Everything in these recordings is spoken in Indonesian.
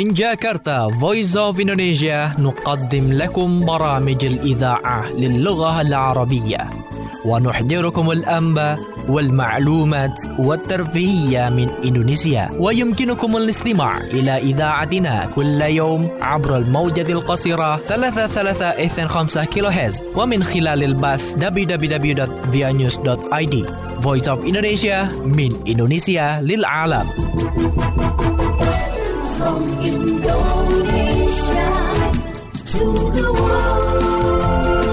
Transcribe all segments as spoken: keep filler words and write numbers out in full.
من جاكرتا Voice of Indonesia نقدم لكم برامج الإذاعة للغة العربية ونحضركم الأنباء والمعلومات والترفيهية من إندونيسيا. ويمكنكم الاستماع إلى إذاعتنا كل يوم عبر الموجة القصيرة ثلاثة ثلاثة اثنين خمسة كيلو هرتز ومن خلال البث دبليو دبليو دبليو دوت via news دوت آي دي. Voice of Indonesia من إندونيسيا للعالم. From Indonesia to the world.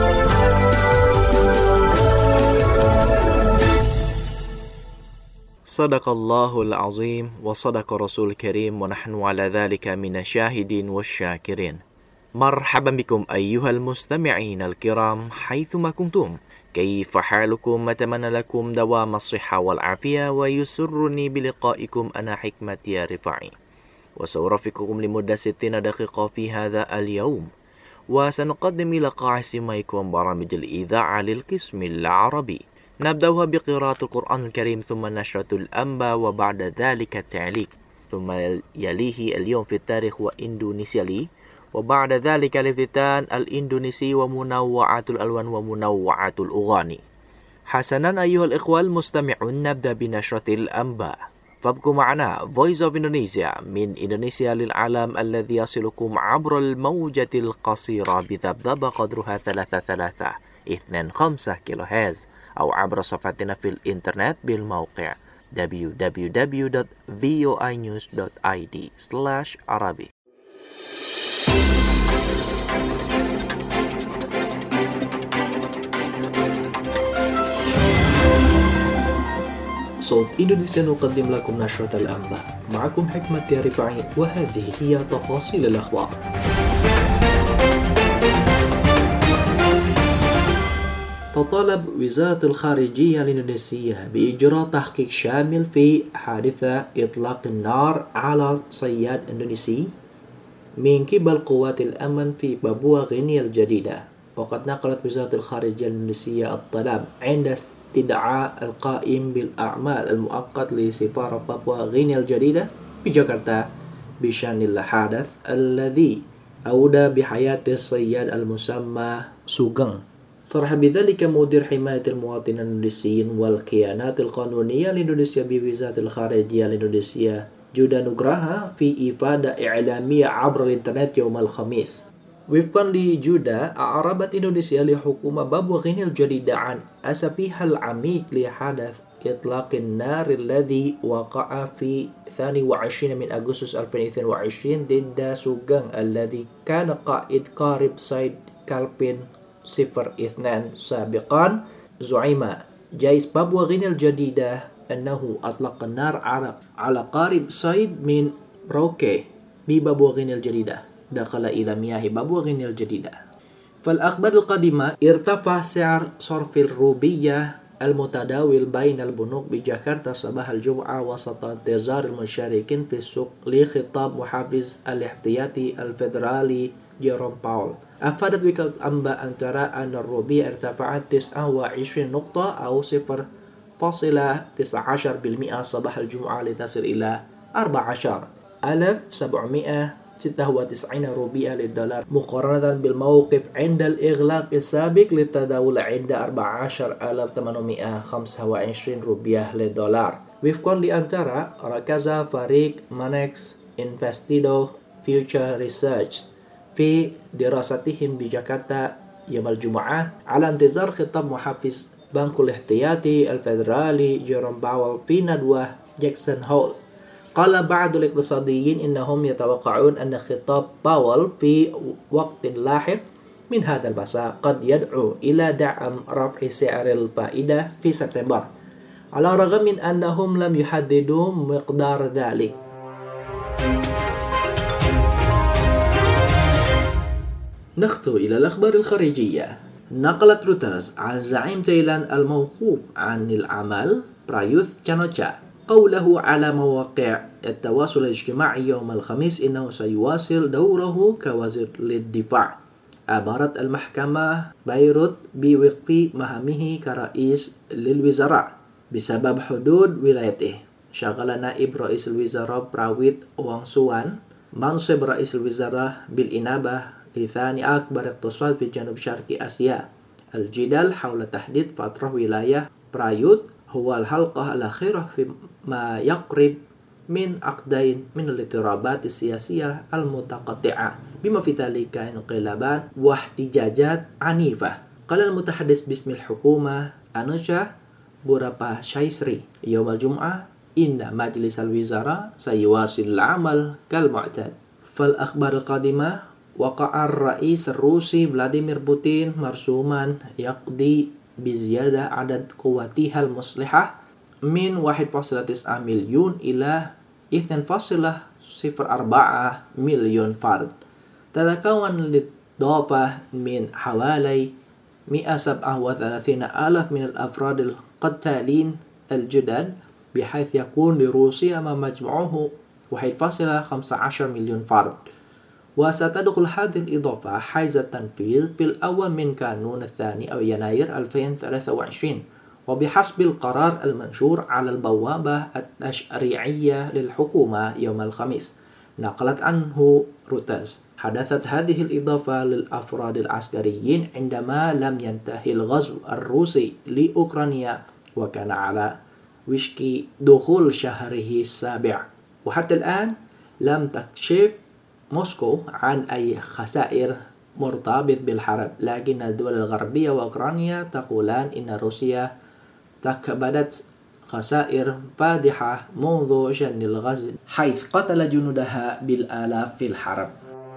Sadaqallahul azim wa sadaqa rasul karim wa nahnu ala dhalika minasyahidin wasyakirin. Marhaban bikum ayyuhal mustami'in al-kiram haythuma kuntum. كيف حالكم؟ أتمنى لكم دوام الصحة والعافية ويسرني بلقائكم أنا حكمتي رفاعي وسأرافقكم لمدة ستين دقيقة في هذا اليوم وسنقدم إلى قاع سماعكم برامج الإذاعة للقسم العربي. نبدأها بقراءة القرآن الكريم ثم نشرة الأنباء وبعد ذلك التعليق ثم يليه اليوم في التاريخ وإندونيسيا لي وبعد ذلك الافتتان الإندونيسي ومنوعات الألوان ومنوعات الأغاني. حسنا أيها الإخوة المستمعون، نبدأ بنشرة الأنباء. فابقوا معنا Voice of Indonesia من إندونيسيا للعالم الذي يصلكم عبر الموجة القصيرة بذبذبة قدرها ثلاثة ثلاثة اثنين خمسة كيلو هرتز أو عبر صفحتنا في الإنترنت بالموقع دبليو دبليو دبليو دوت فوي نيوز دوت آي دي سلاش عربي. صوت إندونيسيا نقدم لكم نشرة الأنباء. معكم حكمتي رفاعي وهذه هي تفاصيل الأخبار. تطالب وزارة الخارجية الإندونيسية بإجراء تحقيق شامل في حادثة إطلاق النار على صياد إندونيسي من قبل قوات الأمن في بابوا غينيا الجديدة. وقد نقلت وزارة الخارجية الإندونيسية الطلب عند استدعاء القائم بالأعمال المؤقت لسفارة بابوا غينيا الجديدة بجاكرتا بشأن الحادث الذي أودى بحياة الصياد المسمى سوغان. صرح بذلك مدير حماية المواطنين الإندونيسيين والكيانات القانونية الإندونيسية بوزارة الخارجية الإندونيسية جودا نوغراها في إفادة إعلامية عبر الإنترنت يوم الخميس. وفقا لجودا، أعربت إندونيسيا لحكومة بابوا غينيا الجديدة عن أسفها العميق لحدث إطلاق النار الذي وقع في الثاني والعشرين من أغسطس ألفين واثنين وعشرين ضد سوغان الذي كان قائد قارب صيد كالفين صفر اثنان سابقا. زعم جيش بابوا غينيا الجديدة أنه أطلق النار على قارب صيد من روكي ببابوا غينيا الجديدة دخل إلى مياه بابوا غينيا الجديدة. فالأخبار القادمة: ارتفع سعر صرف الروبية المتداول بين البنوك بجاكرتا صباح الجمعة وسط انتظار المشاركين في السوق لخطاب محافظ الاحتياطي الفيدرالي جيروم باول. أفادت وكالة أنباء أنترا أن الروبية ارتفعت تسعة وعشرين نقطة أو صفر فاصلة تسعة عشر بالمئة صباح الجمعة لتصل إلى أربعة عشر ألف وسبعمئة وستة وتسعين روبية للدولار مقارنة بالموقف عند الإغلاق السابق للتداول عند أربعة عشر ألف وثمانمئة وخمسة وعشرين روبية للدولار. وفقا لأنترا، ركز فريق مانكس انفستيدو فيوتشر ريسيرش في دراستهم بجاكرتا يوم الجمعة على انتظار خطاب محافظ بنك الاحتياطي الفيدرالي جيروم باول في ندوة جاكسون هول. قال بعض الاقتصاديين إنهم يتوقعون أن خطاب باول في وقت لاحق من هذا المساء قد يدعو إلى دعم رفع سعر الفائدة في سبتمبر، على الرغم من أنهم لم يحددوا مقدار ذلك. نخطو إلى الأخبار الخارجية. نقلت رويترز عن زعيم تايلاند الموقوف عن العمل برايوث تشانوتشا قوله على مواقع التواصل الاجتماعي يوم الخميس إنه سيواصل دوره كوزير للدفاع. أمرت المحكمة بيروت بوقف مهامه كرئيس للوزراء بسبب حدود ولايته. شغل نائب رئيس الوزراء براويت وانغسوان منصب رئيس الوزراء بالإنابة لثاني أكبر اقتصاد في جنوب شرق آسيا. الجدل حول تحديد فترة ولاية برايوت هو الحلقة الأخيرة في ما يقرب من عقدين من الاضطرابات السياسية المتقطعة، بما في ذلك انقلابات واحتجاجات عنيفة. قال المتحدث باسم الحكومة أنوشا بوراپاشايسري يوم الجمعة إن مجلس الوزراء سيواصل العمل كالمعتاد. فالأخبار القادمة: وقع الرئيس الروسي فلاديمير بوتين مرسوما يقضي بزيادة عدد قواتها المسلحة من واحد فاصلة تسعة مليون إلى اثنين فاصلة صفر أربعة مليون فرد، تتكون الإضافة من حوالي مئة وسبعة وثلاثين ألف من الأفراد القتالين الجدد، بحيث يكون لروسيا ما مجموعه واحد فاصلة خمسة عشر مليون فرد. وستدخل هذه الإضافة حيز التنفيذ في الأول من كانون الثاني أو يناير ألفين وثلاثة وعشرين، وبحسب القرار المنشور على البوابة التشريعية للحكومة يوم الخميس. نقلت عنه رويترز. حدثت هذه الإضافة للأفراد العسكريين عندما لم ينتهي الغزو الروسي لأوكرانيا، وكان على وشك دخول شهره السابع، وحتى الآن لم تكشف موسكو عن أي خسائر مرتبط بالحرب، لكن الدول الغربية وأوكرانيا تقولان إن روسيا تكبدت خسائر فادحة منذ شن الغزو، حيث قتل جنودها بالآلاف في الحرب.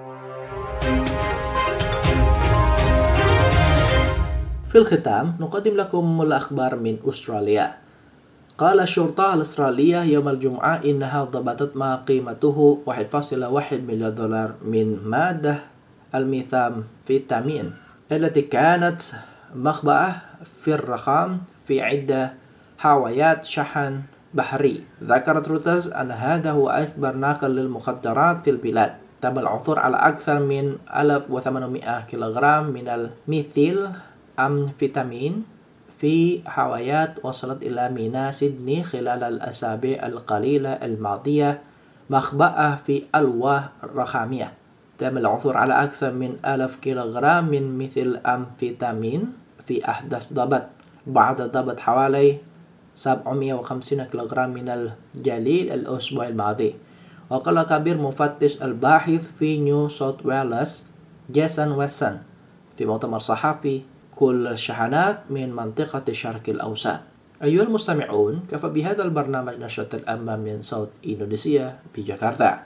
في الختام نقدم لكم الأخبار من أستراليا. قال الشرطة الأسترالية يوم الجمعة إنها ضبطت ما قيمته واحد فاصلة واحد مليون دولار من مادة الميثامفيتامين التي كانت مخبأة في الرخام في عدة حاويات شحن بحري. ذكرت رويترز أن هذا هو أكبر ناقل للمخدرات في البلاد. تم العثور على أكثر من ألف وثمانمئة كيلوغرام من الميثيل أمفيتامين في حاويات وصلت إلى ميناء سيدني خلال الأسابيع القليلة الماضية، مخبأة في ألواح رخامية. تم العثور على أكثر من ألف كيلوغرام من ميثيل أمفيتامين في أحدث ضبط، بعد ضبط حوالي سبعمئة وخمسين كيلوغرام من الجليد الأسبوع الماضي. وقال كبير مفتش الباحث في نيو ساوث ويلز جيسون ويتسون في مؤتمر صحفي: كل الشحنات من منطقة الشرق الأوسط. أيها المستمعون، كفى بهذا البرنامج نشرة الأنباء من صوت إندونيسيا بجاكرتا.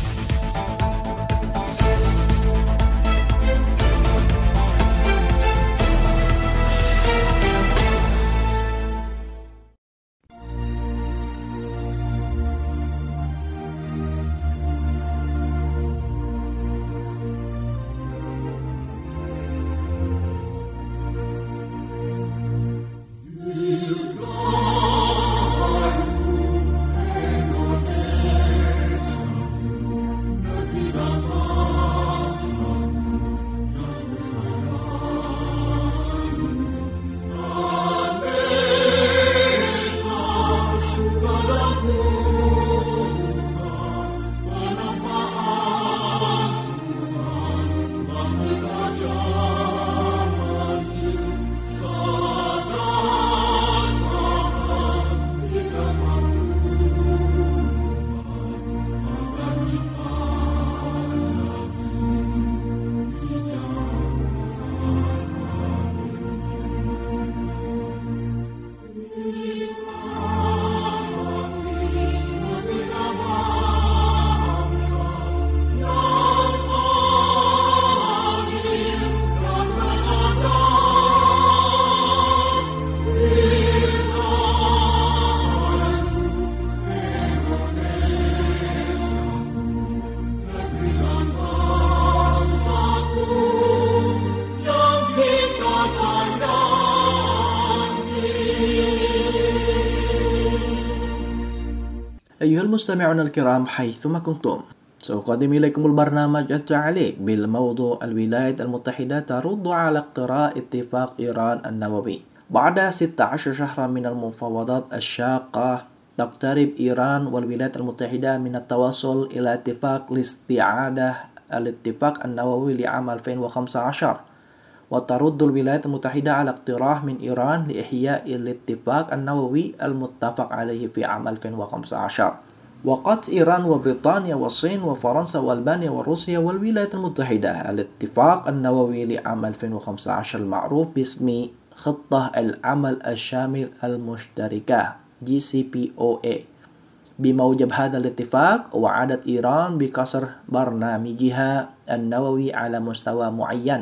أيها المستمعون الكرام حيثما كنتم، سأقدم إليكم البرنامج التعليق بالموضوع: الولايات المتحدة ترد على اقتراء اتفاق إيران النووي. بعد ستة عشر شهرا من المفاوضات الشاقة تقترب إيران والولايات المتحدة من التوصل إلى اتفاق لاستعادة الاتفاق النووي لعام ألفين وخمسة عشر، وترد الولايات المتحدة على اقتراح من إيران لإحياء الاتفاق النووي المتفق عليه في عام ألفين وخمسة عشر. وقد إيران وبريطانيا والصين وفرنسا وألبانيا وروسيا والولايات المتحدة الاتفاق النووي لعام ألفين وخمسة عشر المعروف باسم خطة العمل الشامل المشتركة جي سي بي أو إيه. بموجب هذا الاتفاق وعدت إيران بكسر برنامجها النووي على مستوى معين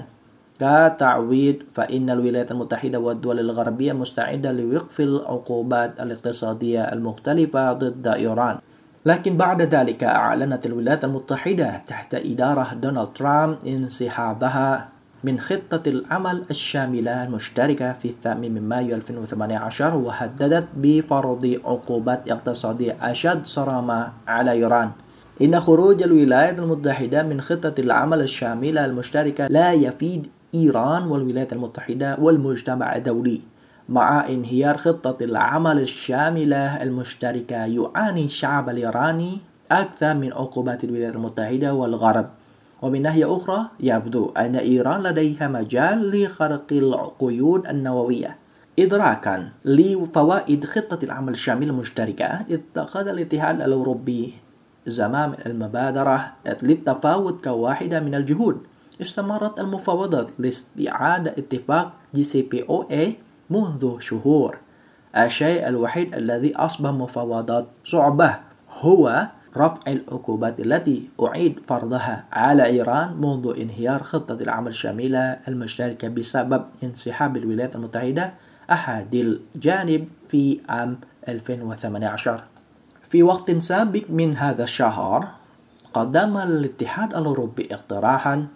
كتعويض، فإن الولايات المتحدة والدول الغربية مستعدة لوقف العقوبات الاقتصادية المختلفة ضد إيران. لكن بعد ذلك أعلنت الولايات المتحدة تحت إدارة دونالد ترامب انسحابها من خطة العمل الشاملة المشتركة في الثامن من مايو ألفين وثمانية عشر، وهددت بفرض عقوبات اقتصادية أشد صرامة على إيران. إن خروج الولايات المتحدة من خطة العمل الشاملة المشتركة لا يفيد إيران والولايات المتحدة والمجتمع الدولي. مع انهيار خطة العمل الشاملة المشتركة يعاني الشعب الإيراني أكثر من عقوبات الولايات المتحدة والغرب. ومن ناحية أخرى يبدو أن إيران لديها مجال لخرق القيود النووية. إدراكا لفوائد خطة العمل الشاملة المشتركة، اتخذ الاتحاد الأوروبي زمام المبادرة للتفاوض كواحدة من الجهود. استمرت المفاوضات لاستعادة اتفاق جي سي بي أو إيه منذ شهور. الشيء الوحيد الذي أصبح مفاوضات صعبة هو رفع العقوبات التي أعيد فرضها على إيران منذ انهيار خطة العمل الشاملة المشتركة بسبب انسحاب الولايات المتحدة أحد الجانب في عام ألفين وثمانية عشر. في وقت سابق من هذا الشهر قدم الاتحاد الأوروبي اقتراحا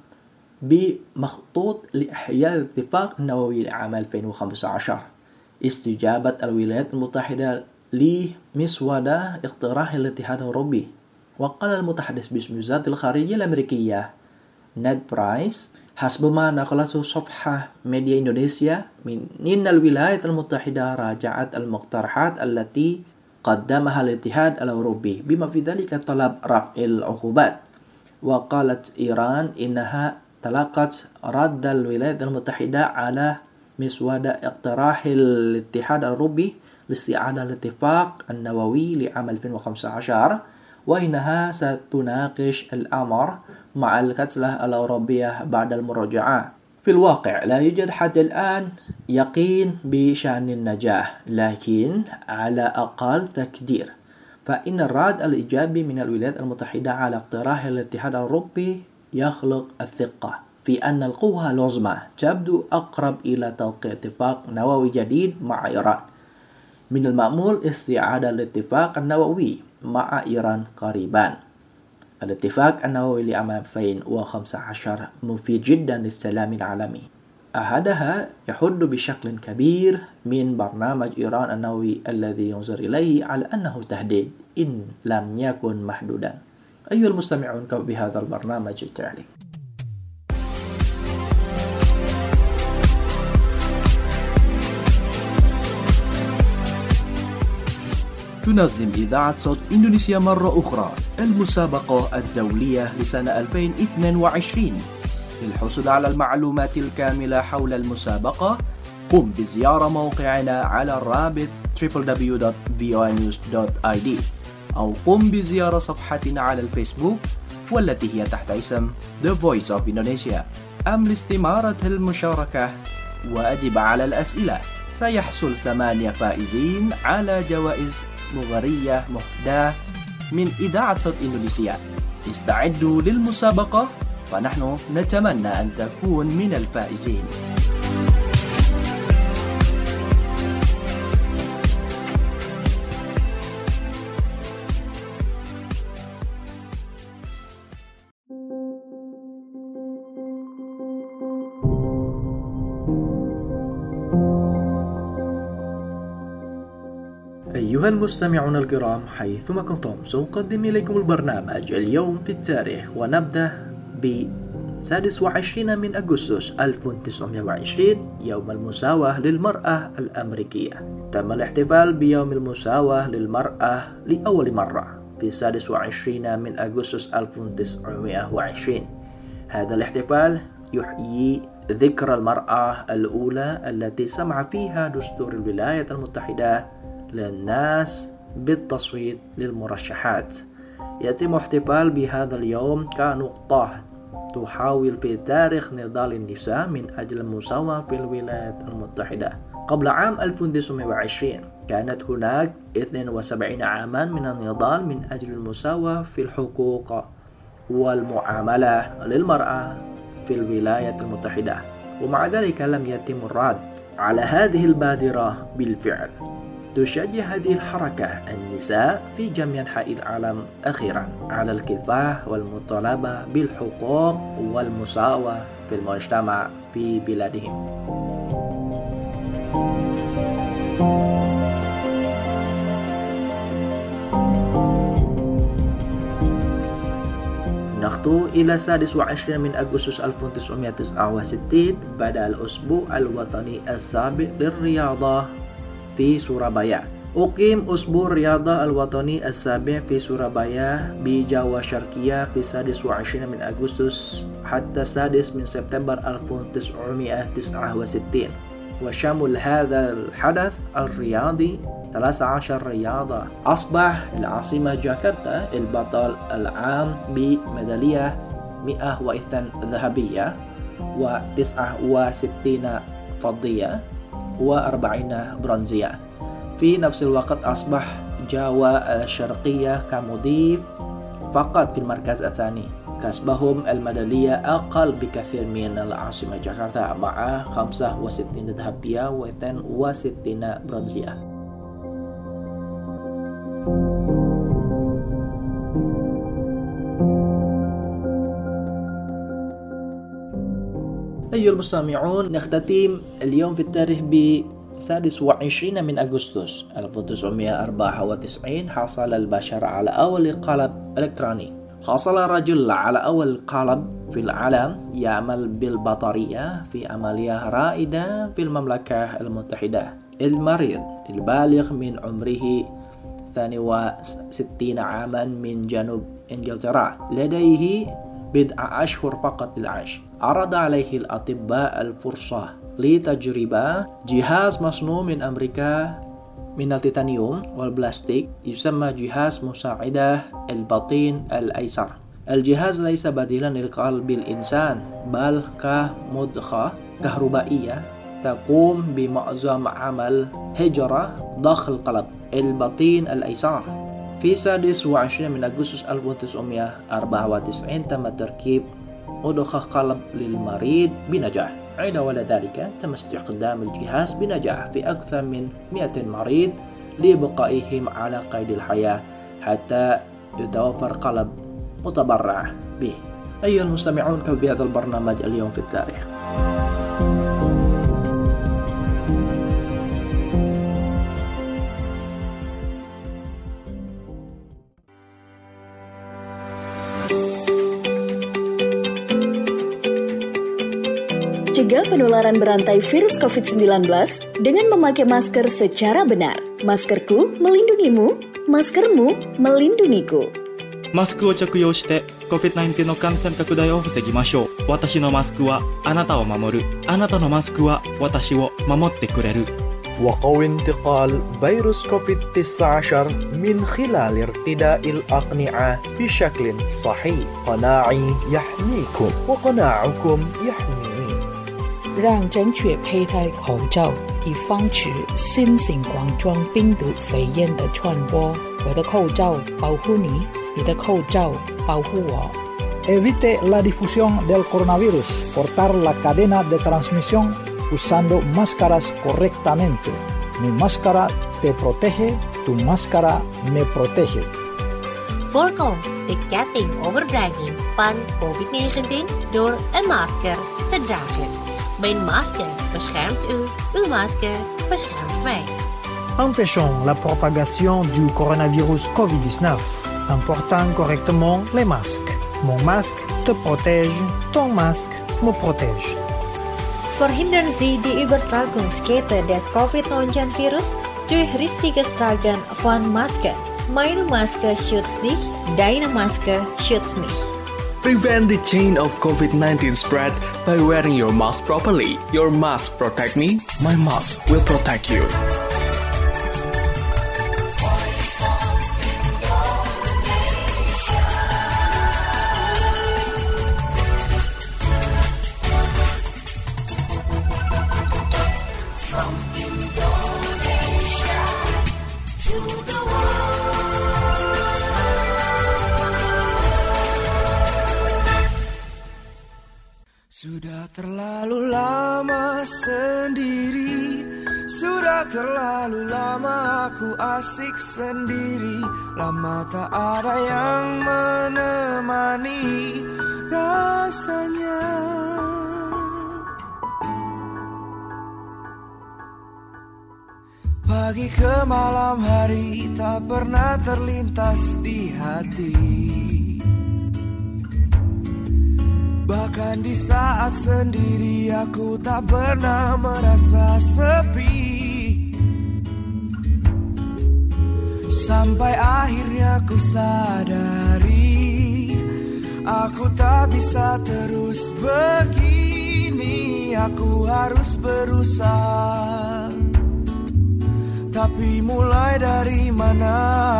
بمخطوط لإحياء الاتفاق النووي لعام ألفين وخمسة عشر. استجابت الولايات المتحدة لمسودة اقتراح الاتحاد الأوروبي. وقال المتحدث باسم وزارة الخارجية الأمريكية نيد برايس حسب ما نقلته صفحة ميديا إندونيسيا من إن الولايات المتحدة راجعت المقترحات التي قدمها الاتحاد الأوروبي بما في ذلك طلب رفع العقوبات. وقالت إيران إنها تلقت رد الولايات المتحدة على مسودة اقتراح الاتحاد الأوروبي لاستعادة الاتفاق النووي لعام ألفين وخمسة عشر، وإنها ستناقش الأمر مع الكتلة الأوروبية بعد المراجعة. في الواقع لا يوجد حتى الآن يقين بشأن النجاح، لكن على أقل تقدير فإن الرد الإيجابي من الولايات المتحدة على اقتراح الاتحاد الأوروبي يخلق الثقة في أن القوى العظمى تبدو أقرب إلى توقيع اتفاق نووي جديد مع إيران. من المأمول استعادة الاتفاق النووي مع إيران قريبا. الاتفاق النووي لعام ألفين وخمسة عشر مفيد جدا للسلام العالمي. أحدها يحد بشكل كبير من برنامج إيران النووي الذي ينظر إليه على أنه تهديد إن لم يكن محدودا. أيها المستمعون، بهذا البرنامج التالي. تنظم إذاعة صوت إندونيسيا مرة أخرى المسابقة الدولية لسنة ألفين واثنين وعشرين. للحصول على المعلومات الكاملة حول المسابقة قم بزيارة موقعنا على الرابط دبليو دبليو دبليو دوت في او اي نيوز دوت اي دي أو قم بزيارة صفحتنا على الفيسبوك والتي هي تحت اسم The Voice of Indonesia. أم لاستمارة المشاركة وأجب على الأسئلة. سيحصل ثمانية فائزين على جوائز مغرية مهداة من إذاعة صوت إندونيسيا. استعدوا للمسابقة فنحن نتمنى أن تكون من الفائزين. أيها المستمعون الكرام، حيثما كنتم سأقدم إليكم البرنامج اليوم في التاريخ، ونبدأ السادس والعشرين من أغسطس ألف وتسعمائة وعشرين يوم المساواة للمرأة الأمريكية. تم الاحتفال بيوم المساواة للمرأة لأول مرة في السادس والعشرين من أغسطس ألف وتسعمائة وعشرين. هذا الاحتفال يحيي ذكرى المرأة الأولى التي سمح فيها دستور الولايات المتحدة للناس بالتصويت للمرشحات. يتم احتفال بهذا اليوم كنقطة تحاول في تاريخ نضال النساء من أجل المساواة في الولايات المتحدة. قبل عام ألف وتسعمائة وعشرين كانت هناك اثنين وسبعين عاما من النضال من أجل المساواة في الحقوق والمعاملة للمرأة في الولايات المتحدة، ومع ذلك لم يتم الرد على هذه البادرة بالفعل. تشجع هذه الحركة النساء في جميع أنحاء العالم أخيرا على الكفاح والمطالبة بالحقوق والمساواة في المجتمع في بلادهم. نخطو إلى السادس والعشرين من أغسطس ألف وتسعمائة وتسعة وستين بدأ الأسبوع الوطني السابع للرياضة في سورابايا. أقيم أسبوع الرياضة الوطني السابع في سورابايا بجاوا الشرقية في السادس والعشرين من أغسطس حتى السادس من سبتمبر ألف وتسعمائة وتسعة وستين، وشمل هذا الحدث الرياضي ثلاث عشرة رياضة. أصبح العاصمة جاكرتا البطل العام بميدالية مئة واثنين ذهبية وتسعة وستين فضية وأربعين برونزية. في نفس الوقت أصبح جاوا الشرقية كمضيف فقط في المركز الثاني، كسبهم الميدالية أقل بكثير من العاصمة جاكرتا مع خمسة وستين ذهبية واثنين وستين برونزية. أيها المستمعون، نختتم اليوم في التاريخ بالسادس والعشرين من أغسطس ألف وتسعمائة وأربعة وتسعين. حصل البشر على أول قلم إلكتروني. حصل رجل على أول قلم في العالم يعمل بالبطارية في عملية رائدة في المملكة المتحدة. المريض البالغ من عمره اثنين وستين عاما من جنوب إنجلترا لديه بضع أشهر فقط للعيش. عرض عليه الأطباء الفرصة لتجربة جهاز مصنوع من أمريكا من التيتانيوم والبلاستيك يسمى جهاز مساعدة البطين الأيسر. الجهاز ليس بديلا لقلب الإنسان بل كمضخة كهربائية تقوم بمعظم عمل هجرة داخل قلب البطين الأيسر. في السادس والعشرين من أغسطس ألف وتسعمائة وأربعة وتسعين تم تركيب مضخة قلب للمريض بنجاح. عدا ذلك تم استخدام الجهاز بنجاح في أكثر من مئة مريض لبقائهم على قيد الحياة حتى يتوفر قلب متبرع به. أيها المستمعون، كيف بهذا البرنامج اليوم في التاريخ. Cegah penularan berantai virus covid sembilan belas dengan memakai masker secara benar. Maskerku melindungimu, maskermu melindungiku. マスクを着用して コビッドナインティーン の感染拡大を防ぎましょう。私のマスクはあなたを守る。あなたのマスクは私を守ってくれる。 وقوي انتقال فيروس كوفيد تسعة عشر من خلال ارتداء الأقنعة بشكل صحيح. قناعي يحميكم وقناعكم يحميني. 让正确佩戴口罩，以防止新型冠状病毒肺炎的传播。我的口罩保护你，你的口罩保护我。 Evite la difusión del coronavirus. Cortar la cadena de transmisión usando máscaras correctamente. Mi máscara te protege, tu máscara me protege. Voorkom de ketting overdrijving van covid negentien door een masker te dragen. Mijn masker beschermt u, uw masker beschermt mij. Empêchons la propagation du coronavirus covid dix-neuf en portant correctement les masques. Mon masque te protège, ton masque me protège. Verhindern Sie die Übertragung Sketer des covid neunzehn Virus durch richtiges Tragen von Maske. Meine Maske schützt dich, deine Maske schützt mich. Prevent the chain of covid nineteen spread by wearing your mask properly. Your mask protect me, my mask will protect you. Sudah terlalu lama sendiri, sudah terlalu lama aku asik sendiri. Lama tak ada yang menemani rasanya. Pagi ke malam hari tak pernah terlintas di hati. Bahkan di saat sendiri aku tak pernah merasa sepi. Sampai akhirnya ku sadari, aku tak bisa terus begini. Aku harus berusaha. Tapi mulai dari mana?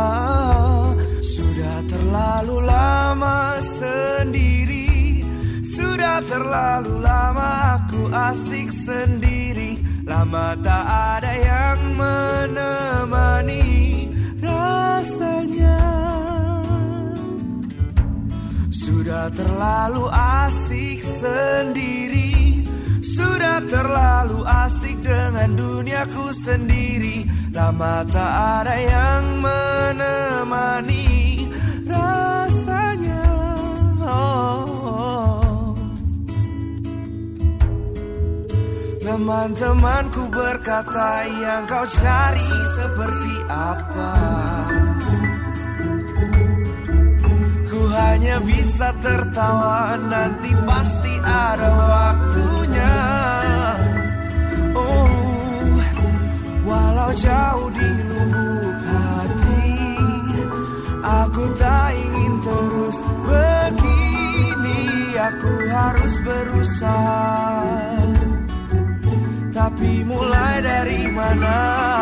Sudah terlalu lama sendiri, sudah terlalu lama aku asik sendiri. Lama tak ada yang menemani rasanya. Sudah terlalu asik sendiri, sudah terlalu asik dengan duniaku sendiri. Lama tak ada yang menemani rasanya. Oh. Teman-temanku berkata, yang kau cari seperti apa? Ku hanya bisa tertawa, nanti pasti ada waktunya. Oh, walau jauh di lubuk hati, aku tak ingin terus begini. Aku harus berusaha. Tapi mulai dari mana?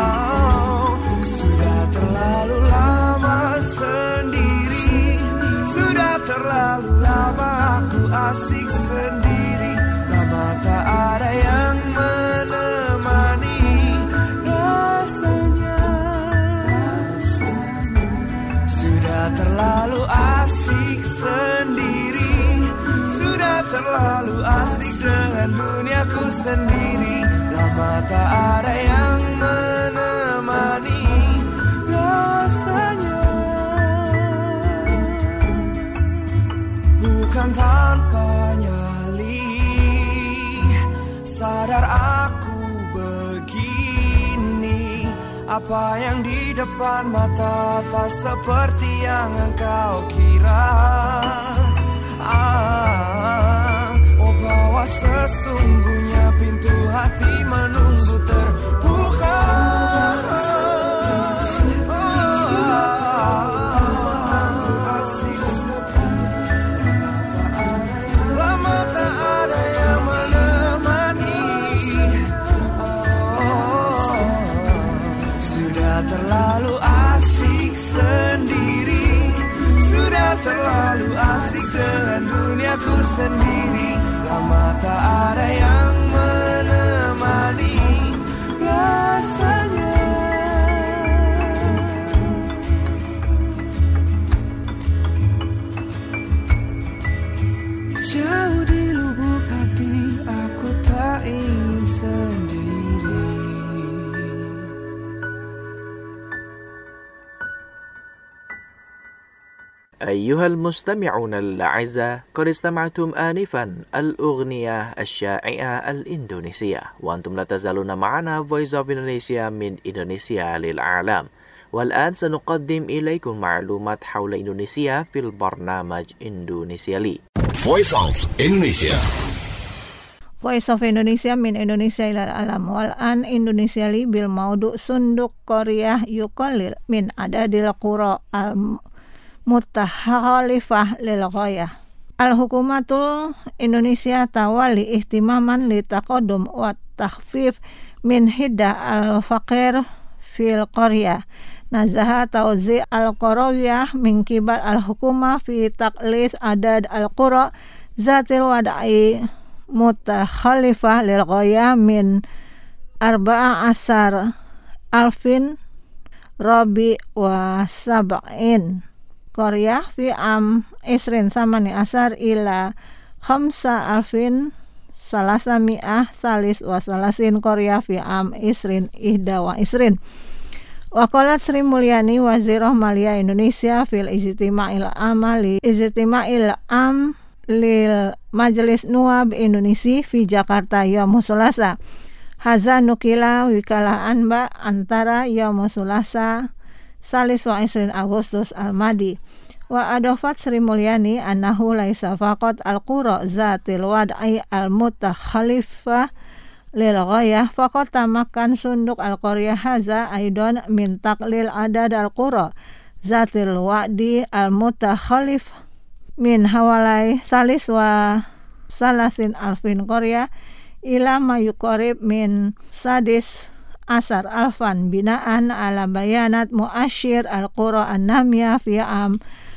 Sudah terlalu lama sendiri, sudah terlalu lama aku asik sendiri. Lama tak ada yang menemani rasanya. Sudah terlalu asik sendiri, sudah terlalu asik dengan duniaku sendiri. Lama tak ada yang menemani rasanya. Bukan tanpa nyali, sadar aku begini. Apa yang di depan mata tak seperti yang engkau kira. Ah, oh bahwa sesungguhnya pintu hati menunggu terbuka. Lama tak ada yang menemani. Sudah terlalu asik sendiri, sudah terlalu asik dengan duniaku sendiri. Lama tak ada yang menemani rasanya. Jauh di lubuk hati aku tak ingin sendiri. أيها المستمعون الأعزاء، قد استمعتم آنفا الأغنية الشائعة الإندونيسية، وأنتم لا تزالون معنا Voice of Indonesia من إندونيسيا للعالم. والآن سنقدم إليكم معلومات حول إندونيسيا في البرنامج إندونيسيا لي. Voice of Indonesia. Voice of Indonesia min Indonesia ilal alam wal an Indonesia li bil maudu sunduk Korea yukolil min adadil qura al mutahalifah lil ghayah. Al hukumatul Indonesia tawali ihtimaman li taqaddum wa takhfif min hiddah al faqir fil Korea. Nazaha tauzi al-Qarawiyah min kibal al-hukuma fi taqlis adad al-qura zatil wada'i mutakhalifah lil ghaya min arba'a asar alfin rabi wa sab'in Korea fi am isrin samani asar ila khamsa alfin salasa mi'ah salis wa salasin Korea fi am isrin ihda wa isrin. Waqalat Sri Mulyani Wazirah Malia Indonesia fil ijtima'il amali ijtima'il am lil Majelis Nuwab Indonesia fi Jakarta yaum Selasa. Haza nukila wikalah anba antara yaum Selasa salis wa isrin Agustus al-Madi. Wa adofat Sri Mulyani annahu laisa faqat al-qura zatil wad'i al-mutakhalifah lil ghayah faqat tamakan sunduk al-Korea haza aidan min taqlil adad al-qura zatil wa'di al-mutakhalif min hawalai salis wa salasin alfin Korea ila ma yuqarib min sadis asar alfan binaan ala bayanat muasyir al-qura an-namiyah fi am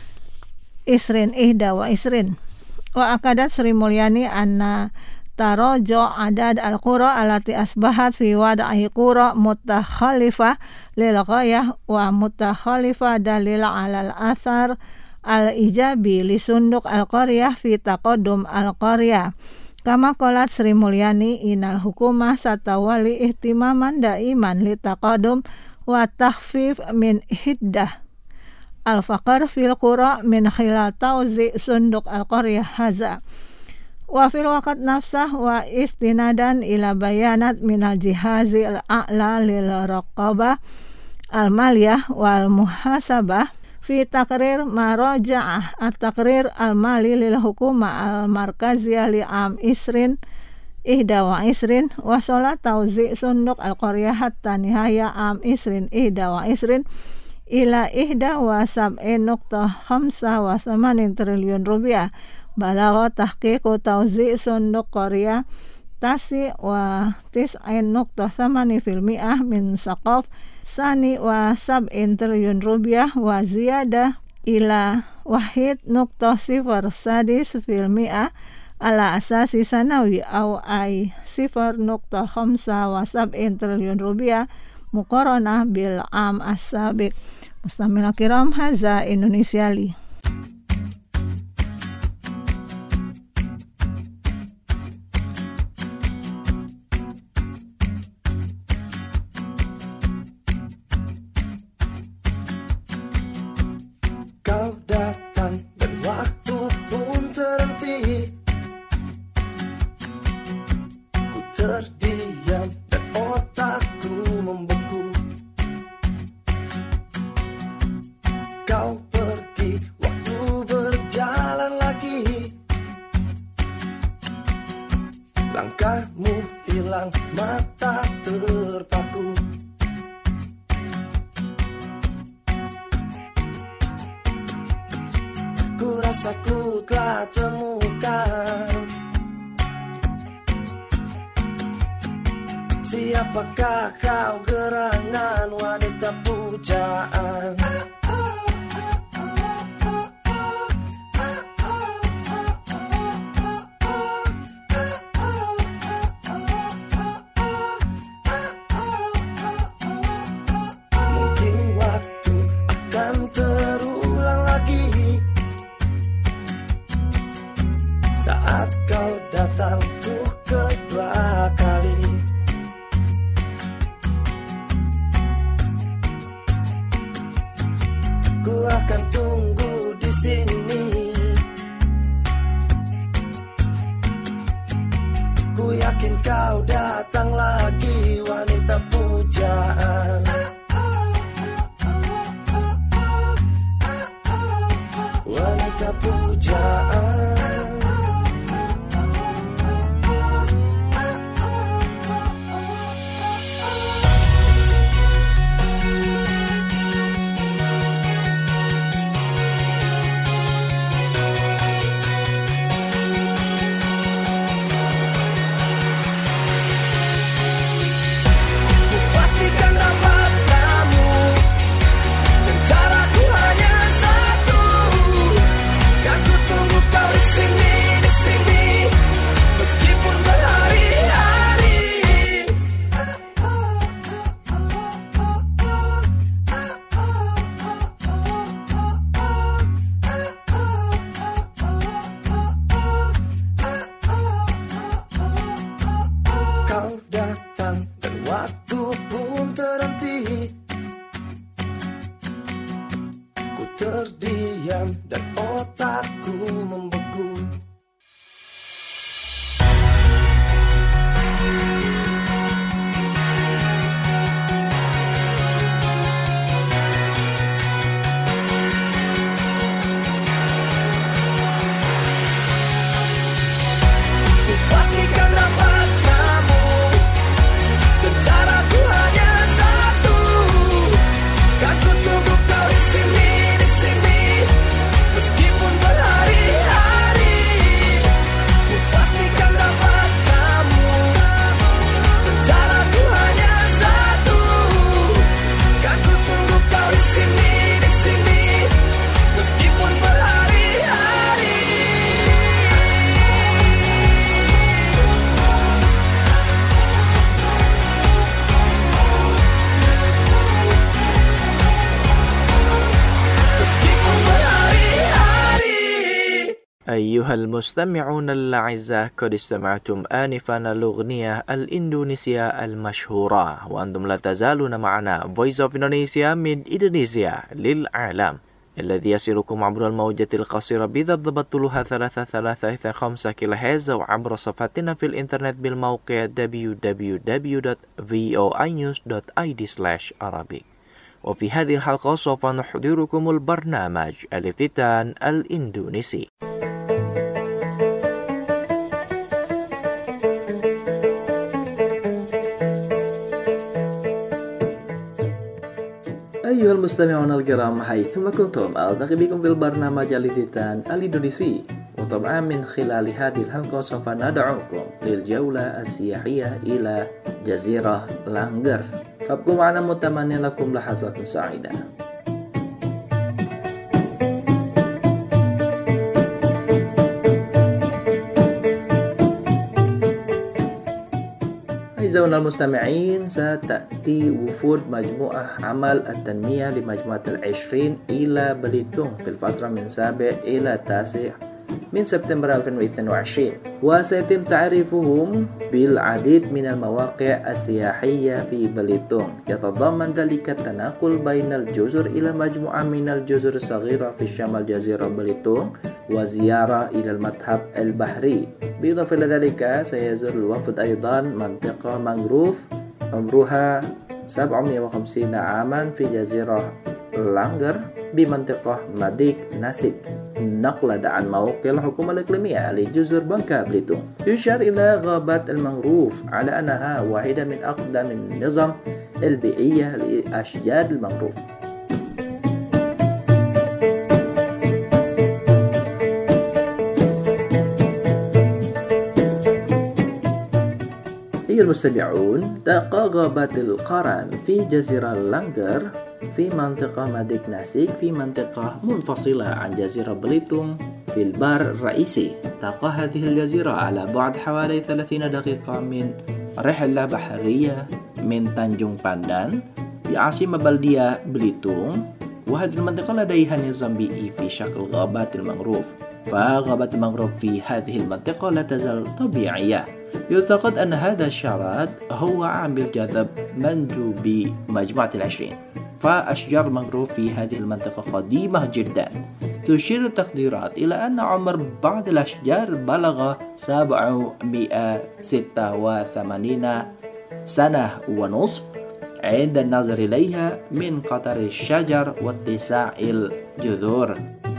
isrin ihda wa isrin. Wa akadat Sri Mulyani anna tarojo adad al-qura alati asbahat fi wada'i qura mutakhalifah lil ghayah wa mutakhalifah dalil alal athar al-ijabi li sunduk al-qaryah fi taqaddum al-qaryah. Kama qalat Sri Mulyani inal hukumah satawali ihtimaman daiman li taqaddum wa tahfif min hiddah al-faqar fil qura min khilal tawzi sunduk al-qaryah haza. Wa fil waqt nafsah wa istinadan ila bayanat minal jihazi al-a'la lil raqabah al-maliyah wal muhasabah fi taqrir maraja'ah at-taqrir al-mali lil hukuma al-markaziyah li am isrin ihda wa isrin wa salat tawzi sunduk al-qaryah hatta nihaya am isrin ihda wa isrin ila ihda wa sab'in nuqtah khamsa wa samanin triliun rupiah. Balagha tahqiqu tawzi' sunduk Korea tasi wa tis'in nuqtah samani fil mi'ah min saqaf sani wa sab'in triliun rupiah wa ziyadah ila wahid nuqtah sifar sadis fil mi'ah ala asasi sanawi au ay sifar nuqtah khamsa wa sab'in triliun rupiah muqaranah bil am as-sabiq. Mustamil kiram, haza Indonesia li. Kau datang dan waktu pun terhenti. Ku terdiam dan otakku membeku. Kau pergi, waktu berjalan lagi. Langkahmu hilang, mata terpaku. Ku rasa ku telah temukan siapakah kau, gerangan wanita pujaan. Mungkin waktu akan terulang lagi saat kau datang untuk kedua kali. Ku akan tunggu di sini. Ku yakin kau datang lagi, wanita pujaan. terdiam dan otakku membeku. Pastikan dapat kamu, dan caraku hanya satu. Kan ku tunggu kau di sini, di sini, meskipun berhari-hari. Ku pastikan dapat kamu, dan caraku hanya satu. Kan ku tunggu kau di sini, di sini, meskipun berhari-hari. أيها المستمعون الأعزاء، قد استمعتم آنفا الأغنية الإندونيسية المشهورة، وأنتم لا تزالون معنا Voice of Indonesia من إندونيسيا للعالم، الذي يصلكم عبر الموجة القصيرة بضبط طولها ثلاثة ثلاثة خمسة كيلو هرتز، أو عبر صفحتنا في الإنترنت بالموقع دبليو دبليو دبليو دوت فوي نيوز دوت آي دي سلاش عربي. وفي هذه الحلقة سوف نحضركم البرنامج الافتتان الإندونيسي. أيها المستمعون الكرام حيثما كنتم، ألتقي بكم في البرنامج الافتتان الإندونيسي، وطبعا من خلال هذه الحلقة سوف ندعوكم للجولة السياحية إلى جزيرة لانجر. فابقوا معنا متمنى لكم لحظات سعيدة. أعزائنا المستمعين، ستأتي وفود مجموعة عمل التنمية لمجموعة العشرين إلى بليتونغ في الفترة من سابع إلى تاسع من سبتمبر ألفين واثنين وعشرين، وسيتم تعريفهم بالعديد من المواقع السياحية في بليتونغ، يتضمن ذلك التنقل بين الجزر إلى مجموعة من الجزر الصغيرة في شمال جزيرة بليتونغ، وزيارة إلى المتحف البحري. بالإضافة إلى ذلك سيزور الوفد أيضا منطقة مانغروف عمرها سبعمائة وخمسين عاما في جزيرة لانجر بمنطقة ماديك ناسيك، نقلا عن موقع الحكومة الإقليمية لجزر بانكا بليتونغ. يشار إلى غابات المانغروف على أنها واحدة من أقدم النظم البيئية لأشجار المانغروف. أيها المستمعون، تقع غابات القرم في جزيرة لانجر في منطقة ماديك ناسيك في منطقة منفصلة عن جزيرة بليتونغ في البر الرئيسي. تقع هذه الجزيرة على بعد حوالي ثلاثين دقيقة من رحلة بحرية من تانجونغ باندان بعاصمة بلدية بليتونغ، وهذه المنطقة لديها نظام بيئي في شكل غابات المانغروف، فغابات المانغروف في هذه المنطقة لا تزال طبيعية. يعتقد أن هذا الشرط هو عامل جذب منجوبي مجموعة العشرين، فأشجار المانغروف في هذه المنطقة قديمة جدا. تشير التقديرات إلى أن عمر بعض الأشجار بلغ سبعمائة وستة وثمانين سنة ونصف عند النظر إليها من قطر الشجر واتساع الجذور.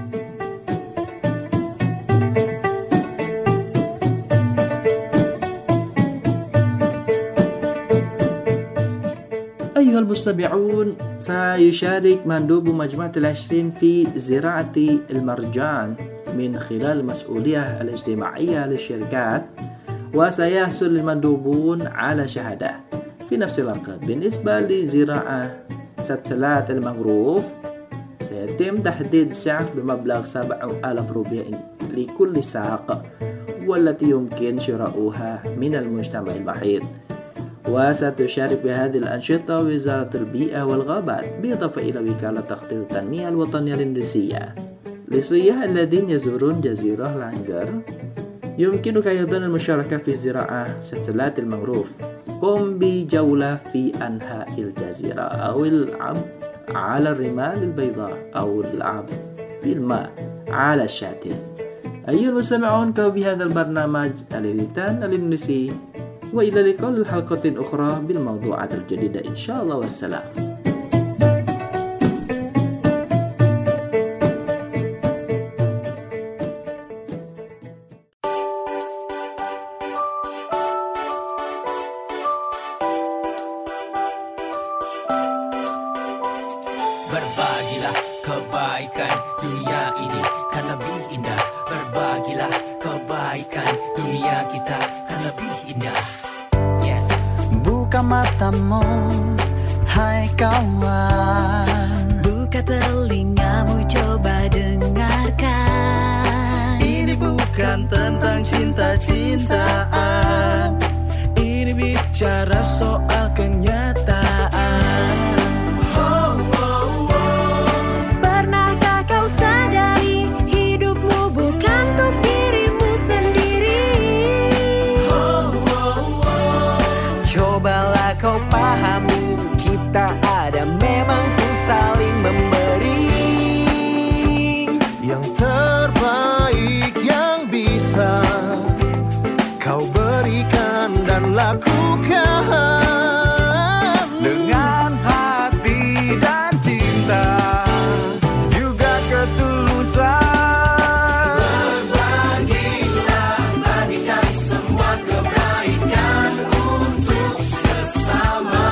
أيها المستمعون، سيشارك مندوب مجموعة العشرين في زراعة المرجان من خلال المسؤولية الاجتماعية للشركات، وسيحصل المندوبون على شهادة في نفس الوقت. بالنسبة لزراعة سلسلات المانغروف سيتم تحديد سعر بمبلغ سبعة آلاف روبية لكل ساق، والتي يمكن شراؤها من المجتمع المحيط. وستشارك في هذه الأنشطة وزارة البيئة والغابات، بالإضافة إلى وكالة تخطيط التنمية الوطنية الإندونيسية. للسياح الذين يزورون جزيرة لانجر يمكنك أيضا المشاركة في زراعة سلسلات المانغروف. قم بجولة في أنحاء الجزيرة أو على الرمال البيضاء أو اللعب في الماء على الشاطئ. أيها المستمعون، كانوا بهذا البرنامج الإذاعة الإندونيسي، وإلى اللقاء الحلقة أخرى بالموضوعات الجديدة إن شاء الله، والسلام. Berbagilah kebaikan dunia ini kan lebih indah. Berbagilah kebaikan dunia kita kan lebih indah. Yes. Buka matamu, hai kawan. Buka telingamu, coba dengarkan. Ini bukan tentang cinta-cintaan. Ini bicara soal kenyataan. Kau pahami, kita ada memang ku saling memberi yang terbaik yang bisa kau berikan dan lakukan dengan hati dan cinta, juga ketulusan. Berbagilah, bagikan semua kebaikan untuk sesama.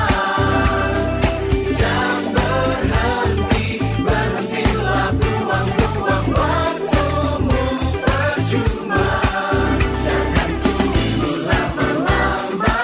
Jangan berhenti, berhentilah buang-buang waktumu percuma. Jangan tunggu lama-lama,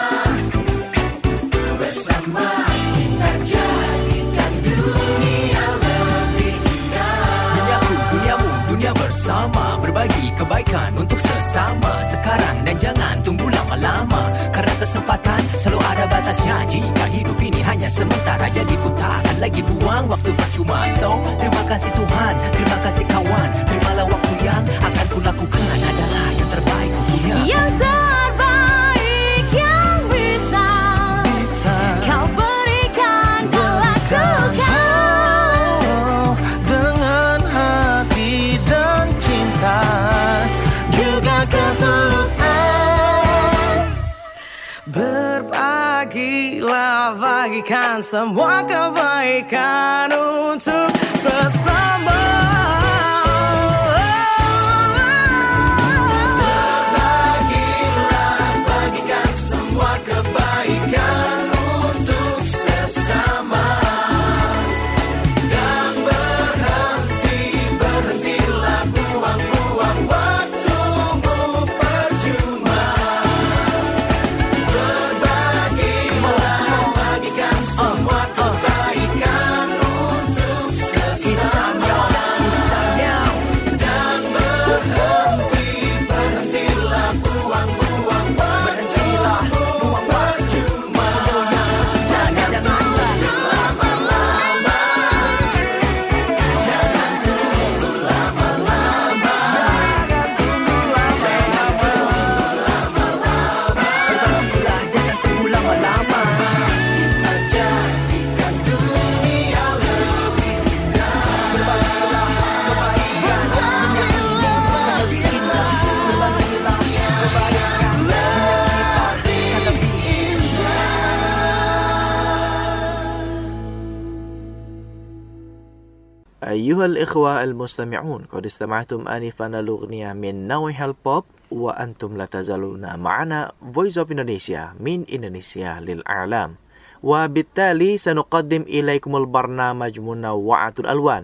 bersama kita jadikan dunia lebih indah. Duniaku, duniamu, dunia bersama, berbagi kebaikan untuk sesama. Sekarang dan jangan tunggu lama-lama, karena kesempatan selalu ada batasnya. Jika hidup ini hanya sementara, jadi ku takkan lagi buang waktu percuma. So, terima kasih Tuhan, terima kasih kawan. Terimalah waktu yang akan ku lakukan adalah yang terbaik punya. Yang terbaik yang bisa, Bisa kau berikan dan lakukan. Oh, dengan hati dan cinta, juga ketulusan. Berbagilah, bagikan semua kebaikan untuk sesama. Berbagilah, bagikan semua kebaikan untuk sesama. Dan berhenti, berhentilah buang-buang waktumu percuma. Berbagilah, bagikan semua kebaikan untuk sesama. Dan berhenti, berhentilah buang-buang waktumu percuma. Jangan tunggu lama-lama, jangan tunggu lama-lama, jangan tunggu lama-lama, jangan tunggu lama-lama. Kita jadikan dunia lebih indah. Berbagilah kebaikan dunia ini bukan lebih indah. Berbagilah kebaikan dunia kita kan lebih indah. أيها الإخوة المستمعون، قد استمعتم آنفا الأغنية من نوع البوب، وأنتم لا تزالون معنا Voice of Indonesia من إندونيسيا للإعلام، وبالتالي سنقدم إليكم البرنامج منوعة الألوان.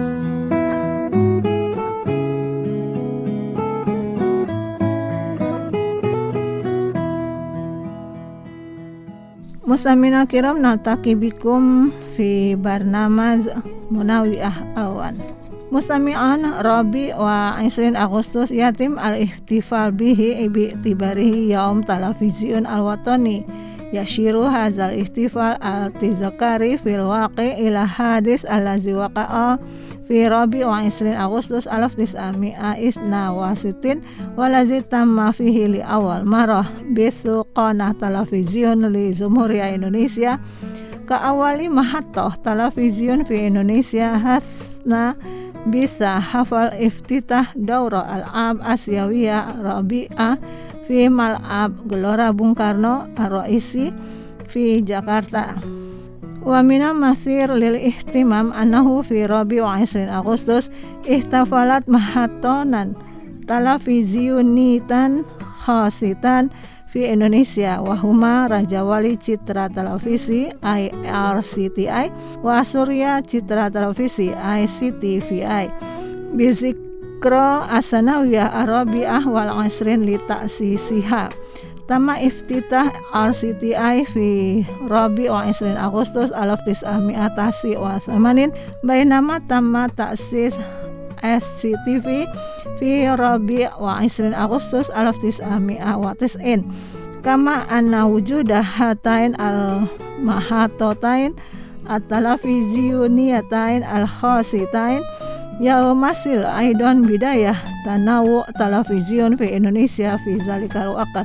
Mustamina kiram naltaki bikum fi barnamaj Munawiah Awan. Mustami'an Rabi wa Isrin Agustus yatim al-ihtifal bihi bi'tibarihi yaum televisiun al-watani. Yashiru hazal ihtifal al-tizakari fil waqi ila hadis allazi waqa'a fi Rabi wa Isrin Agustus alaf tis'ami'a isna wasitin walazi tamma fihi li awal marah bithu qanah televisiun li Jumhuriyah Indonesia Kaawali mahatoh televisiun fi Indonesia hasna bisa hafal iftitah Daura Al-Ab Asyawiyah Rabi'ah fi Mal'ab Gelora Bung Karno Ar-Raisi fi Jakarta. Wa mina masir lil ihtimam annahu fi Rabi' wa Isrin Agustus ihtafalat mahatonan televisiunitan khasitan fi Indonesia wahuma Raja Wali Citra Televisi I R C T I wa Surya Citra Televisi I C T V I bizikro asanawiyah arabiah wal asrin li ta'sisiha. Tama iftitah R C T I fi Rabi wa Isrin Agustus alaf tis'ami'ah tasi wa thamanin bainama tama ta'sis S C T V fi Rabi wa Isrin Agustus alaf tis'ami'ah wa tis'in kama anna wujudah hatain al-mahatotain at-televisiuniyatain al-khasitain yaumasil aidon bidayah tanawu television fi Indonesia fi zalikal waqt.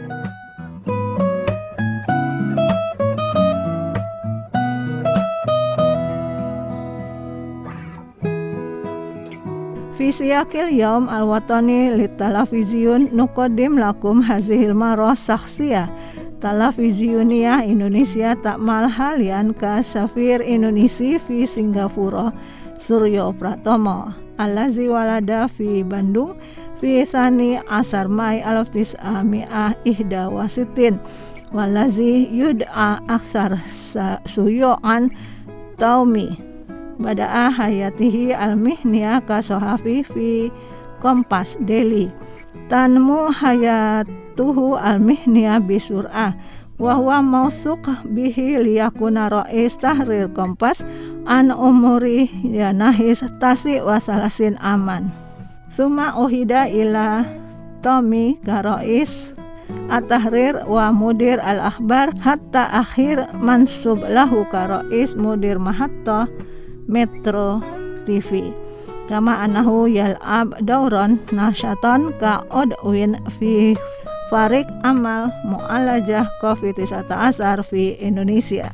Fi siyaqil yaum al-watani lit televisiun nuqaddim lakum hazihil marah sakhsiyah televisiuniyah Indonesia takmal halian ka safir Indonesia fi Singapura Suryo Pratomo allazi walada fi Bandung fi sani asar Mai alaf tis'ami'ah ihda wasitin wallazi yud'a aksar suyu'an taumi bada'a hayatihi al-mihniya ka sohafi fi Kompas Daily tanmu hayatuhu al-mihniya bisur'ah wa huwa mausuq bihi liyakuna ra'is tahrir Kompas an umuri yanahis tasi wa salasin aman summa uhida ila Tommy Garois at-tahrir wa mudir al-akhbar hatta akhir mansub lahu karois mudir mahatta Metro T V kama anahu yal'ab dauron nasyatan ka udwin fi farik amal mu'alajah covid sembilan belas fi Indonesia.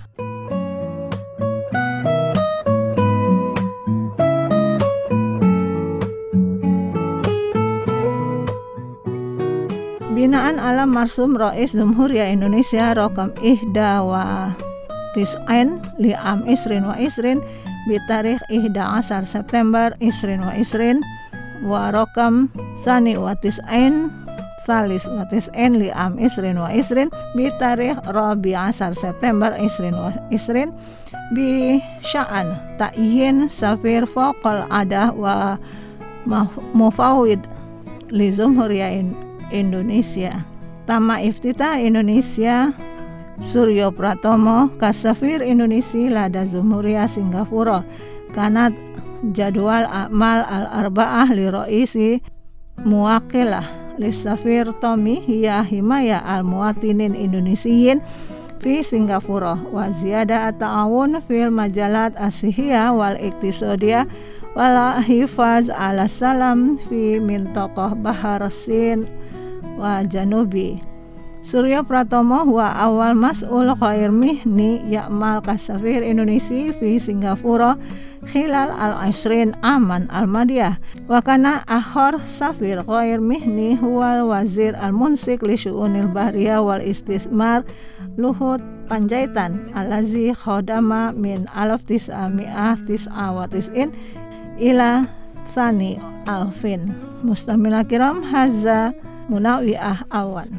Binaan alam marsum Rais Jumhuriyah Indonesia Rokam Ihda wa Tis'ain li'am Isrin wa Isrin bitarikh ihda asar September Isrin wa Isrin wa Rokam Sani wa Tis'ain Salis wa Tis'ain li'am Isrin wa Isrin bitarikh Rabi asar September Isrin wa Isrin bi sya'an ta'yin safir faqal adah wa mufawid li Jumhuriyah Indonesia. Tama iftitah Indonesia Suryo Pratomo kasafir Indonesia lada Jumhuriyah Singapura kanat jadwal amal al-arba'ah li raisi muwakilah li safir Tommy hiya himaya al-muwatinin Indonesiyin fi Singapura wa ziyada at-ta'awun fil majalat asihiyah wal iktisodiyah wal hifaz ala salam fi mintaqah bahar Sin wa Janubi. Suryo Pratomo huwa awal mas'ul khair mihni ya'mal kasafir Indonesia fi Singapura khilal al-ashrin aman al-madiyah wa kana akhar safir khair mihni huwal wazir al-munsik li syu'unil bahriyah wal istithmar Luhut Panjaitan alazi khodama min alaf tis'ami'ah tis'a wa tis'in ila sani alfin. Mustamila kiram haza munawi'ah awan.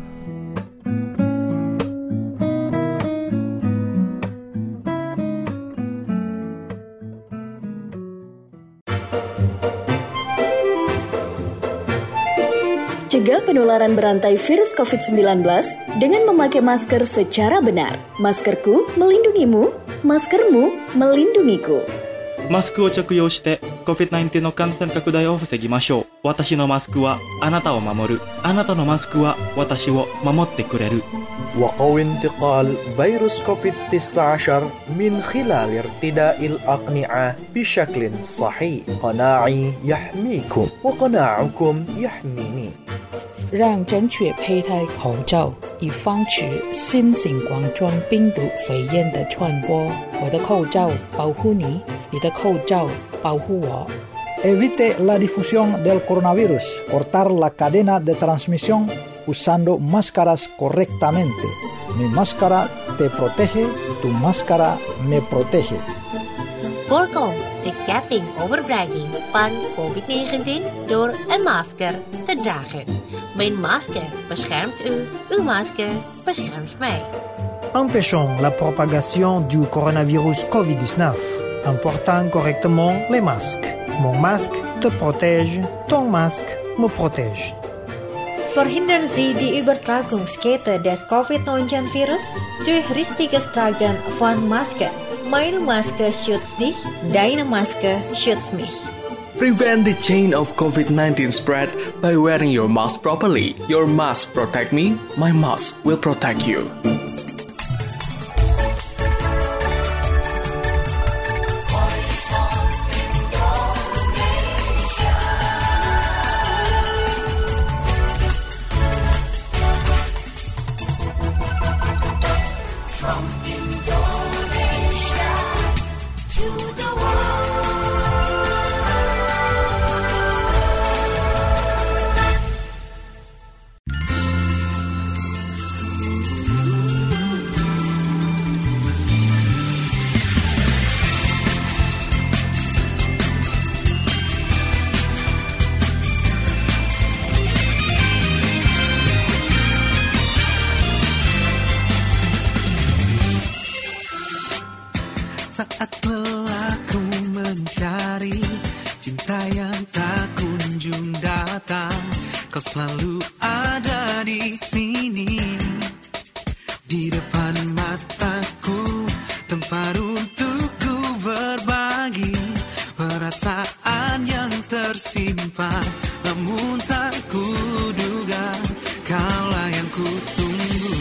Cegah penularan berantai virus covid sembilan belas dengan memakai masker secara benar. Maskerku melindungimu, maskermu melindungiku. マスクを着用して コビッドナインティーン の感染拡大を防ぎましょう。私のマスクはあなたを守る。あなたのマスクは私を守ってくれる。 وقوي انتقال فيروس كوفيد تسعة عشر من خلال ارتداء الأقنعة بشكل صحيح. قناعي يحميكم وقناعكم يحميني. 让正确佩戴口罩以防止新型冠状病毒肺炎的传播。我的口罩保护你，你的口罩保护我。 Evite la difusión del coronavirus. Cortar la cadena de transmisión usando máscaras correctamente. Mi máscara te protege, tu máscara me protege. Voorkom de ketting overdraging van covid negentien door een masker te dragen. Mijn masker beschermt u, uw masker beschermt mij. Empêchons la propagation du coronavirus covid dix-neuf en portant correctement les masques. Mon masque te protège, ton masque me protège. Verhindern Sie die Übertragungskette des covid neunzehn Virus durch richtiges Tragen von Maske. Meine Maske schützt dich, deine Maske schützt mich. Prevent the chain of covid nineteen spread by wearing your mask properly. Your mask protect me, my mask will protect you. Selalu ada di sini, di depan mataku, tempat untukku berbagi perasaan yang tersimpan, namun tak kuduga kaulah yang kutunggu.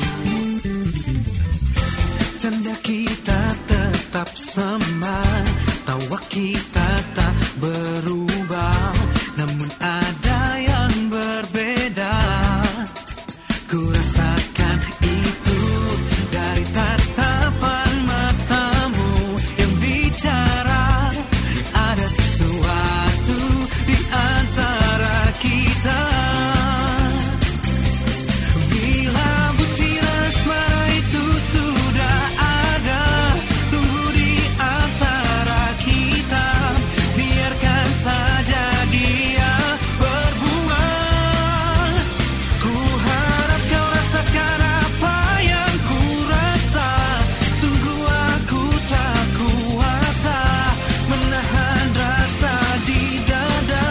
Canda kita tetap sama, tawa kita tak berubah, namun ada yang berbeda. Ku rasakan itu dari tatapan matamu yang bicara. Ada sesuatu di antara kita. Bila butir asmara itu sudah ada, tunggu di antara kita. Biarkan saja dia berbunga. Ku harap kau rasakan apa yang ku rasa. Sungguh aku tak kuasa menahan rasa di dada.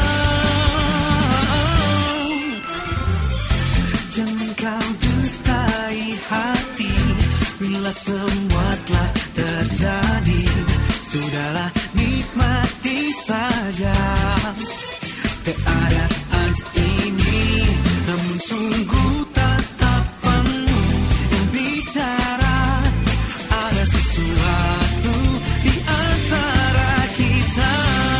Jangan kau dustai hati bila semua telah terjadi. Sudahlah nikmati saja keadaan ini, namun sungguh tatapanmu yang bicara. Ada sesuatu di antara kita.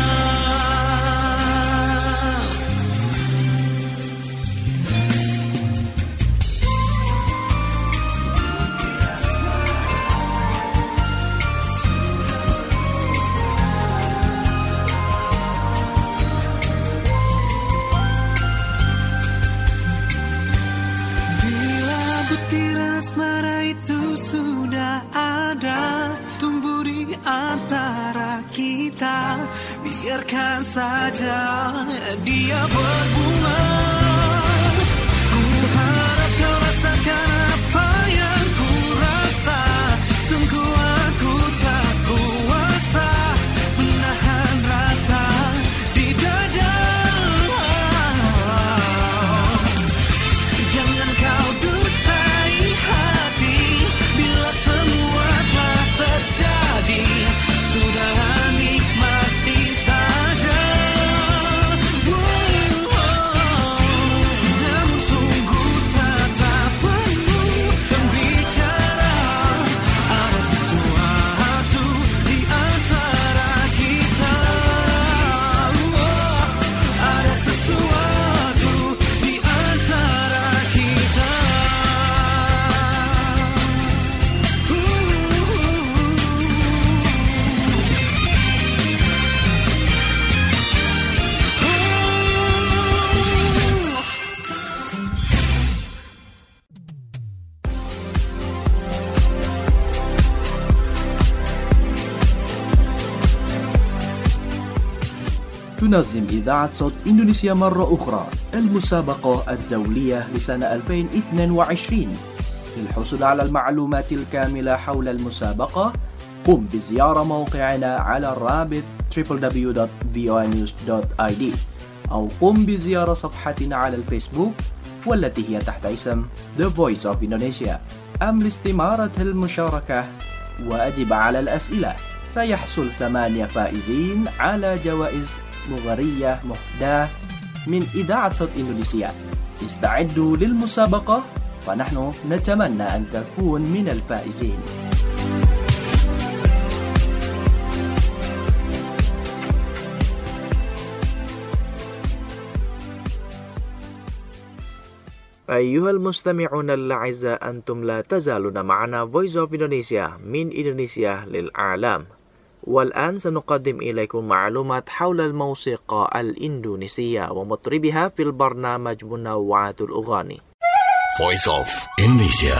Bila butir asmara itu sudah ada, tumbuh di antara kita. Biarkan saja dia berbunga. Ku harap kau rasakan apa yang ku rasa. Sungguh aku tak kuasa menahan rasa di dada. Jangan kau dustai hati bila semua telah terjadi. Sudahlah nikmati saja. Oh, oh, oh. تنظم إذاعة صوت إندونيسيا مرة أخرى المسابقة الدولية لسنة ألفين واثنين وعشرين. للحصول على المعلومات الكاملة حول المسابقة قم بزيارة موقعنا على الرابط دبليو دبليو دبليو دوت في او نيوز دوت اي دي أو قم بزيارة صفحتنا على الفيسبوك والتي هي تحت اسم The Voice of Indonesia. أم لاستمارة المشاركة وأجب على الأسئلة. سيحصل ثمانية فائزين على جوائز مغرية مهداة من إذاعة صوت إندونيسيا. استعدوا للمسابقة فنحن نتمنى أن تكون من الفائزين. أيها المستمعون الأعزاء، أنتم لا تزالون معنا Voice of Indonesia من إندونيسيا للعالم. والآن سنقدم إليكم معلومات حول الموسيقى الإندونيسية ومطربها في البرنامج منوعات الأغاني. Voice of Indonesia.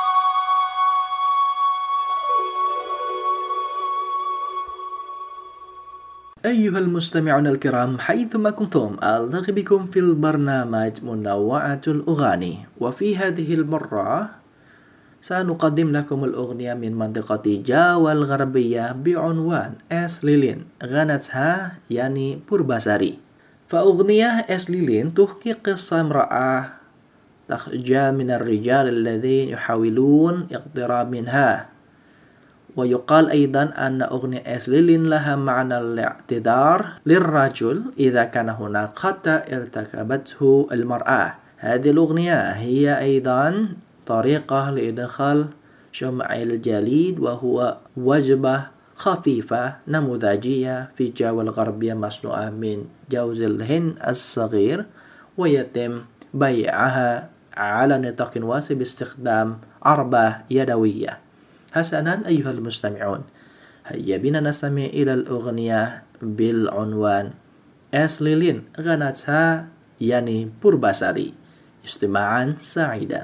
أيها المستمعون الكرام، حيثما كنتم ألتقي بكم في البرنامج منوعات الأغاني. وفي هذه المرة سنقدم لكم الأغنية من منطقة جاوا الغربية بعنوان Es Lilin غنتها يعني بورباساري. فأغنية Es Lilin تحكي قصة امرأة تخجل من الرجال الذين يحاولون اقتراب منها. ويقال أيضا أن أغنية Es Lilin لها معنى الاعتذار للرجل إذا كان هناك خطأ ارتكبته المرأة. هذه الأغنية هي أيضا طريقة لإدخال شمع الجليد، وهو وجبة خفيفة نموذجية في جاوا الغربية مصنوعة من جوز الهند الصغير، ويتم بيعها على نطاق واسع باستخدام عربة يدوية. حسنا أيها المستمعون، هيا بنا نستمع إلى الأغنية بالعنوان Es Lilin غنتها يعني بورباساري. استماعا سعيدا.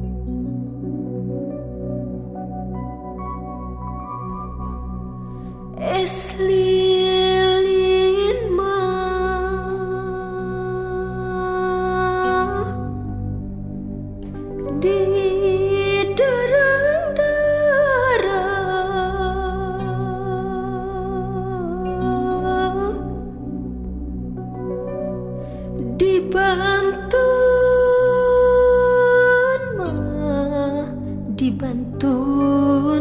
Es lilin ma di derang-derang dibantun ma dibantun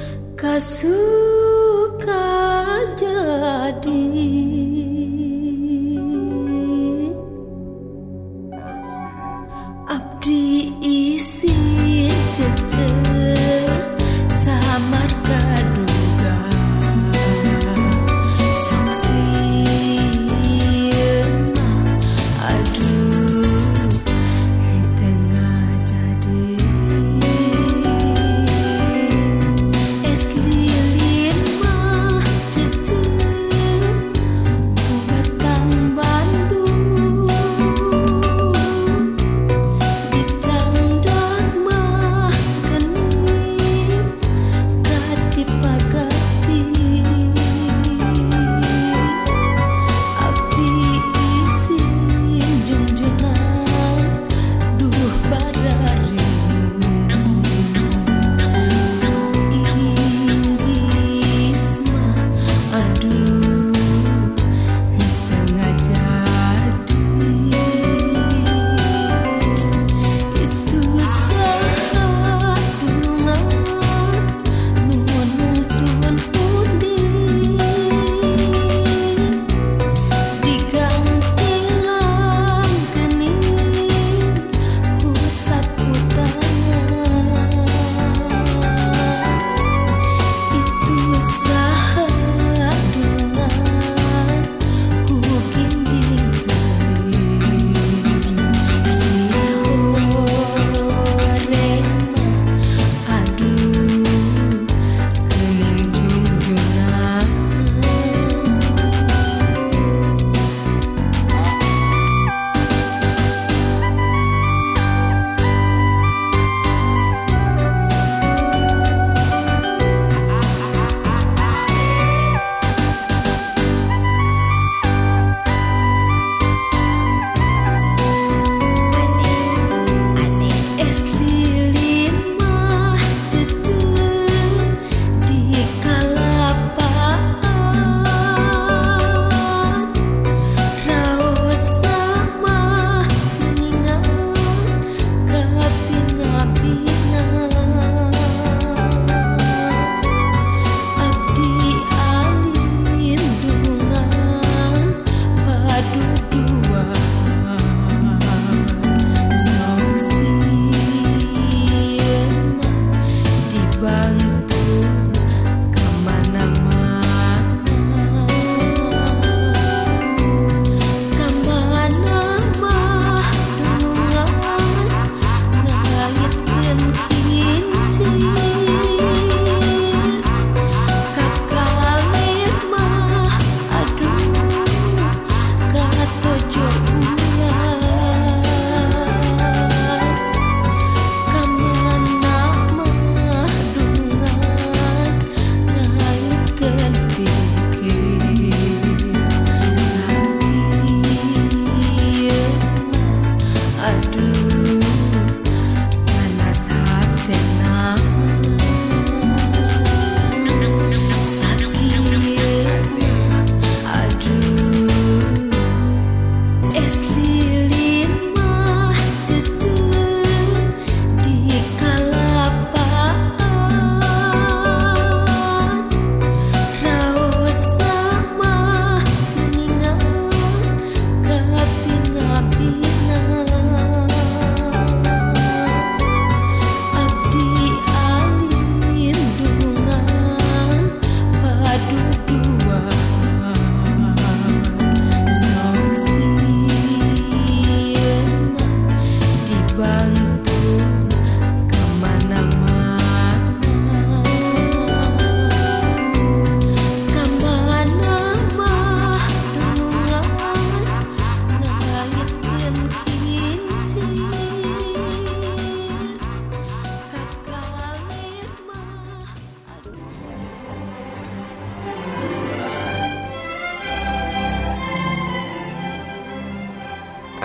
kasuka jadi abdi isin cece samar kaduga soksieun aduh tengah jadi es lilin mah cece bubatan Bandung dicandak mah gening kacipagati abdi isin junjunan duh bararimu sok iris mah aduh tengah jadi itu saat dulungan nuhun nuntun punding digantilan gening ku sapu tangan itu saat dulungan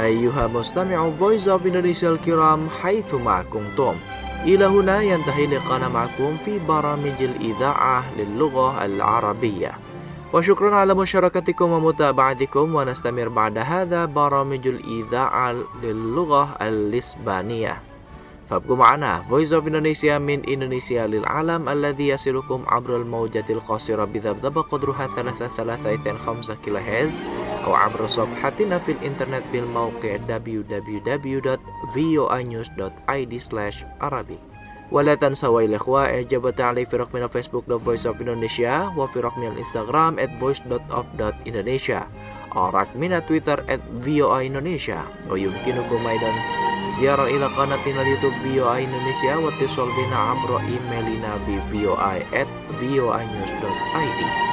أيها مستمعو Voice of Indonesia الكرام حيثما كنتم، إلى هنا ينتهي لقاءنا معكم في برامج الإذاعة للغة العربية، وشكرا على مشاركتكم ومتابعتكم، ونستمر بعد هذا برامج الإذاعة للغة الإسبانية. فابقوا معنا Voice of Indonesia من إندونيسيا للعالم الذي يصلكم عبر الموجة القصيرة بذبذب قدرها ثلاثة ثلاثة خمسة كيلو هرتز أو عبر صفحتنا في الإنترنت بالموقع دبليو دبليو دبليو دوت في او اي نيوز دوت اي دي سلاش عربي. ولا تنسوا يا الإخوة إعجاب وتعليق في رقمنا فيسبوك دوت فويس اوف إندونيسيا، وفي رقمنا الإنستغرام at voice dot of dot indonesia، أو رقمنا تويتر at في او اي إندونيسيا، ويمكنكم أيضا زيارة إلى قناتنا اليوتيوب في او اي إندونيسيا واتصال بنا عبر إيميلنا ب في او اي at في او اي نيوز دوت اي دي.